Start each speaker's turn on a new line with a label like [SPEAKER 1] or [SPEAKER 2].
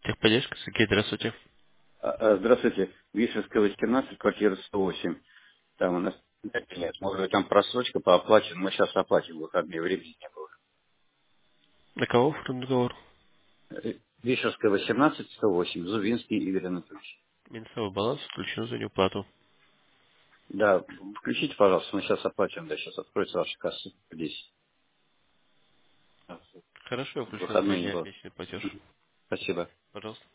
[SPEAKER 1] Техподдержка, Сергей, здравствуйте.
[SPEAKER 2] Здравствуйте. Вишерская, 18, квартира 108. Там у нас 5 лет. Может быть, там просрочка по оплате. Мы сейчас оплатим в выходные, времени не было.
[SPEAKER 1] На кого оформлен договор?
[SPEAKER 2] Вишерская, 18, 108. Зубинский Игорь Анатольевич.
[SPEAKER 1] Минусовой баланс включен за неуплату.
[SPEAKER 2] Да, включите, пожалуйста, мы сейчас оплатим. Да, сейчас откроется ваша касса здесь.
[SPEAKER 1] Хорошо, я
[SPEAKER 2] В
[SPEAKER 1] включу на 2
[SPEAKER 2] выходные не
[SPEAKER 1] дня
[SPEAKER 2] было.
[SPEAKER 1] месячный платеж.
[SPEAKER 2] Мгм. Спасибо.
[SPEAKER 1] Пожалуйста.